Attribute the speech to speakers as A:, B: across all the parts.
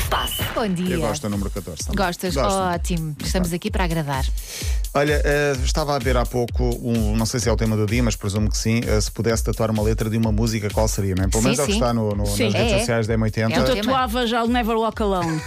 A: se passa.
B: Bom dia.
C: Eu gosto do número 14 também.
B: Gostas?
C: Gosto.
B: Ótimo. Estamos aqui para agradar.
C: Olha, estava a ver há pouco, não sei se é o tema do dia, mas presumo que sim. Se pudesse tatuar uma letra de uma música, qual seria? Não é? Pelo menos é o que
B: sim.
C: está nas
D: Sim.
C: redes
B: É.
C: sociais da M80.
B: É um
D: Eu
B: tema.
D: tatuava já o Never Walk Alone.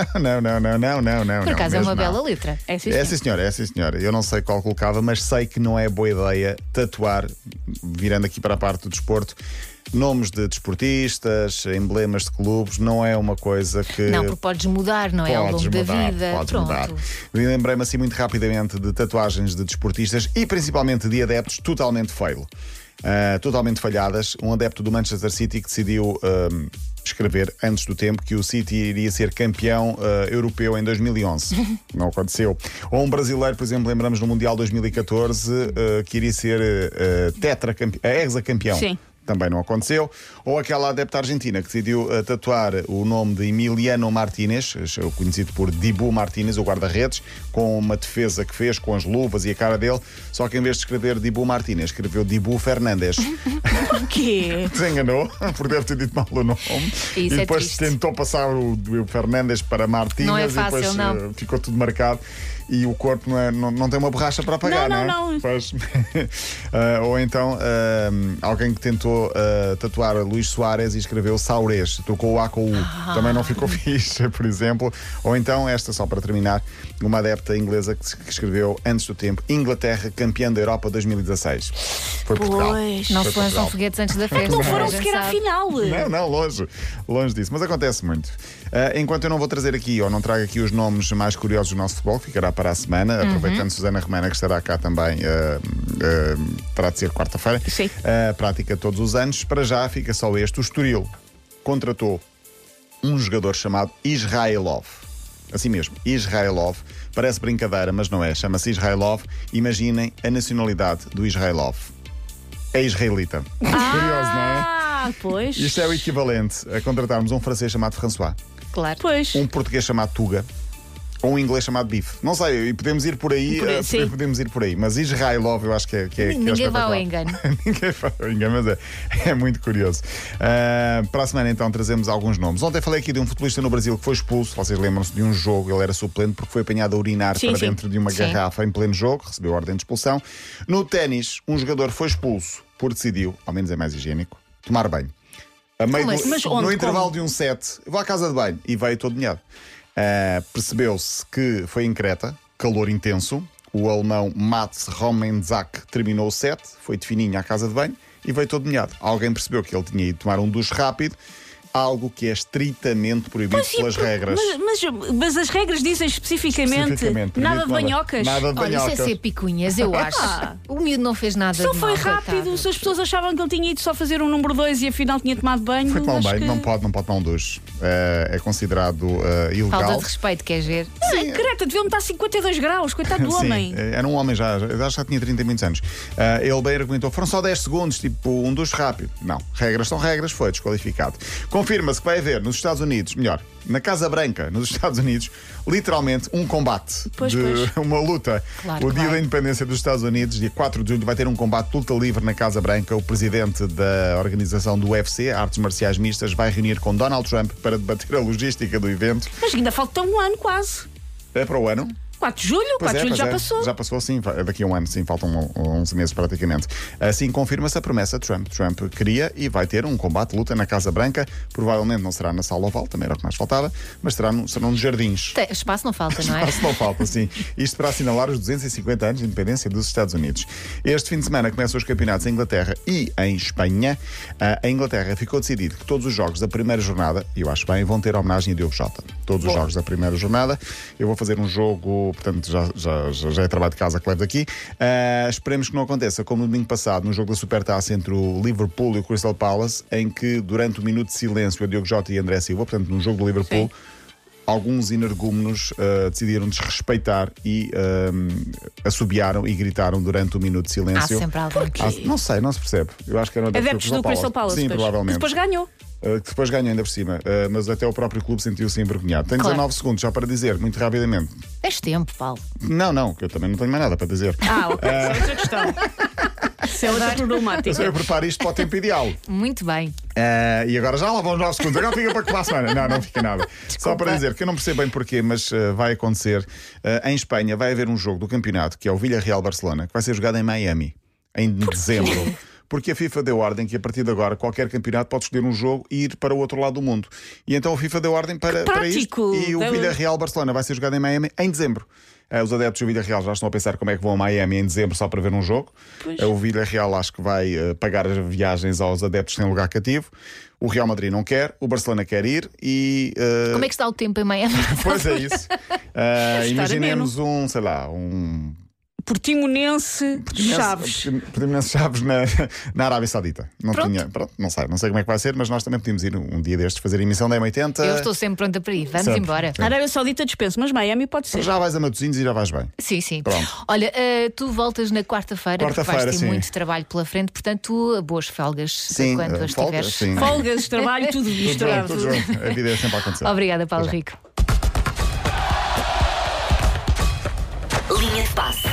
C: Não.
B: Por acaso é
C: mesmo
B: uma
C: não.
B: bela letra.
D: É sim,
C: É
D: sim.
C: sim senhora. Eu não sei qual colocava, mas sei que não é boa ideia tatuar, virando aqui para a parte do desporto, nomes de desportistas, emblemas de clubes. Não é uma coisa que.
B: Não, porque podes mudar, não é? Ao longo da vida.
C: Podes
B: Pronto.
C: mudar. Lembrei-me assim muito rapidamente de tatuagens de desportistas e principalmente de adeptos totalmente fail. Totalmente falhadas. Um adepto do Manchester City que decidiu escrever antes do tempo que o City iria ser campeão europeu em 2011. Não aconteceu. Ou um brasileiro, por exemplo, lembramos no Mundial 2014 que iria ser hexacampeão.
D: Sim.
C: Também não aconteceu. Ou aquela adepta argentina que decidiu tatuar o nome de Emiliano Martínez, conhecido por Dibu Martínez, o guarda-redes, com uma defesa que fez com as luvas e a cara dele. Só que em vez de escrever Dibu Martínez, escreveu Dibu Fernandes.
D: O quê?
C: Se enganou, porque deve ter dito mal o nome. E
B: Isso é
C: depois
B: triste.
C: tentou passar o Fernandes para Martínez
B: Não é
C: e
B: fácil,
C: depois
B: não.
C: ficou tudo marcado. E o corpo não tem uma borracha para apagar, não,
D: Não.
C: é? Pois. Ou então alguém que tentou tatuar Luís Soares e escreveu Saurés, trocou o A com o U. Também não ficou fixe, por exemplo. Ou então, esta só para terminar, uma adepta inglesa que escreveu antes do tempo: Inglaterra campeã da Europa 2016. Foi Portugal.
D: Pois.
B: Não
C: Foi
B: se lançam
C: Portugal.
B: foguetes antes da festa.
D: Não foram
B: a gente
D: sequer à
B: sabe.
D: final.
C: Não, longe disso, mas acontece muito. Enquanto eu não vou trazer aqui, ou não trago aqui os nomes mais curiosos do nosso futebol, que ficará para a semana, aproveitando Susana Romana, que estará cá também, terá de ser quarta-feira,
D: Sim.
C: prática todos os anos. Para já fica só este: o Estoril contratou um jogador chamado Israelov. Assim mesmo, Israelov. Parece brincadeira, mas não é. Chama-se Israelov. Imaginem a nacionalidade do Israelov. É israelita. Curioso, não é?
D: Pois.
C: Isto é o equivalente a contratarmos um francês chamado François,
B: Claro.
D: Pois.
C: um português chamado Tuga ou um inglês chamado Bife. Não sei, e podemos ir por aí,
D: Sim.
C: podemos ir por aí. Mas Israelov eu acho que é
B: Ninguém vai ao
C: espetacular.
B: engano.
C: Ninguém vai ao engano, mas é muito curioso. Para a semana então trazemos alguns nomes. Ontem falei aqui de um futebolista no Brasil que foi expulso. Vocês lembram-se de um jogo, ele era suplente porque foi apanhado a urinar
D: Sim,
C: para
D: sim.
C: dentro de uma
B: Sim.
C: garrafa em pleno jogo, recebeu ordem de expulsão. No ténis, um jogador foi expulso porque decidiu, ao menos é mais higiênico, tomar banho. A meio
B: Como assim?
D: Mas
C: no
D: onde?
C: intervalo
D: Como?
C: de um set, vou à casa de banho e veio todo molhado. Percebeu-se que foi em Creta, calor intenso. O alemão Mats Romenzak terminou o set, foi de fininho à casa de banho e veio todo molhado. Alguém percebeu que ele tinha ido tomar um duche rápido, algo que é estritamente proibido pelas regras.
D: Mas as regras dizem especificamente nada de banhocas.
C: Nada de
B: Olha, isso é
C: banhocas.
B: ser picuinhas, eu acho. O miúdo não fez nada
D: Só
B: de
D: foi
B: mal,
D: rápido.
B: coitado.
D: Se as pessoas achavam que ele tinha ido só fazer um número 2 e afinal tinha tomado banho.
C: Foi tomar um
D: acho
C: banho,
D: que...
C: não pode tomar um duche. É considerado
B: Falta
C: ilegal.
B: de respeito, queres ver?
D: Creta, devia-me estar a 52 graus, coitado do
C: Sim,
D: homem.
C: era um homem já tinha 30 e muitos anos. Ele bem argumentou, foram só 10 segundos, tipo um duche rápido. Não, regras são regras, foi desqualificado. Confirma-se que vai haver nos Estados Unidos, melhor, na Casa Branca, nos Estados Unidos, literalmente um combate,
D: Pois.
C: uma luta.
B: Claro
C: O
B: que
C: dia
B: vai.
C: da independência dos Estados Unidos, dia 4 de julho, vai ter um combate de luta livre na Casa Branca. O presidente da organização do UFC, Artes Marciais Mistas, vai reunir com Donald Trump para debater a logística do evento.
D: Mas ainda falta um ano quase.
C: É para o ano.
D: 4 de julho? 4 de julho já passou.
C: Já passou, sim. Daqui a um ano, sim. Faltam 11 meses praticamente. Assim confirma-se a promessa de Trump. Trump queria e vai ter um combate de luta na Casa Branca. Provavelmente não será na Sala Oval, também era o que mais faltava, mas serão nos jardins.
B: Espaço não falta, não é?
C: Espaço não falta, sim. Isto para assinalar os 250 anos de independência dos Estados Unidos. Este fim de semana começam os campeonatos em Inglaterra e em Espanha. Em Inglaterra ficou decidido que todos os jogos da primeira jornada, e eu acho bem, vão ter homenagem a Diogo Jota. Todos os jogos da primeira jornada. Eu vou fazer um jogo, portanto, já é trabalho de casa que levo daqui. Esperemos que não aconteça como no domingo passado, no jogo da Supertaça entre o Liverpool e o Crystal Palace, em que durante o minuto de silêncio a Diogo Jota e André Silva, portanto, no jogo do Liverpool, alguns energúmenos decidiram desrespeitar e assobiaram e gritaram durante o minuto de
B: Há
C: silêncio.
B: sempre alguém que...
C: Não sei, não se percebe. Eu acho que era
D: Adeptos do Crystal Palace.
C: Sim,
D: depois.
C: provavelmente.
D: Depois ganhou.
C: Que depois ganhou ainda por cima. Mas até o próprio clube sentiu-se envergonhado. Tenho
B: Claro.
C: 19 segundos já para dizer, muito rapidamente.
B: Tens tempo, Paulo.
C: Não, que eu também não tenho mais nada para dizer.
D: Ok, essa é outra questão. Isso é outra
C: Eu
D: problemática.
C: preparo isto para o tempo ideal.
B: Muito bem.
C: E agora já lá vão os 9 segundos. Agora fica para a semana. Não fica nada. Só para dizer que eu não percebo bem porquê, mas vai acontecer. Em Espanha vai haver um jogo do campeonato que é o Villarreal-Barcelona, que vai ser jogado em Miami, em dezembro. Porque a FIFA deu ordem que a partir de agora qualquer campeonato pode escolher um jogo e ir para o outro lado do mundo. E então a FIFA deu ordem para isto. E o Villarreal-Barcelona vai ser jogado em Miami em dezembro. Os adeptos do Villarreal já estão a pensar como é que vão a Miami em dezembro só para ver um jogo. O Villarreal acho que vai pagar as viagens aos adeptos sem lugar cativo. O Real Madrid não quer, o Barcelona quer ir e...
B: Como é que está o tempo em Miami?
C: Pois é isso. Imaginemos um
D: Portimonense Chaves.
C: Portimonense Chaves na Arábia Saudita. Não sei como é que vai ser, mas nós também podíamos ir um dia destes fazer a emissão da M80.
B: Eu estou sempre pronta para ir. Vamos embora.
D: A Arábia Saudita dispenso, mas Miami pode ser.
C: Já vais a Matosinhos e já vais bem.
B: Sim.
C: Pronto.
B: Olha, tu voltas na quarta-feira, porque vais ter muito trabalho pela frente, portanto, boas folgas quando as tiveres.
D: Folgas, trabalho, tudo misturado.
C: Tudo junto. A vida é sempre a acontecer.
B: Obrigada, Paulo Rico.
A: Linha de passe.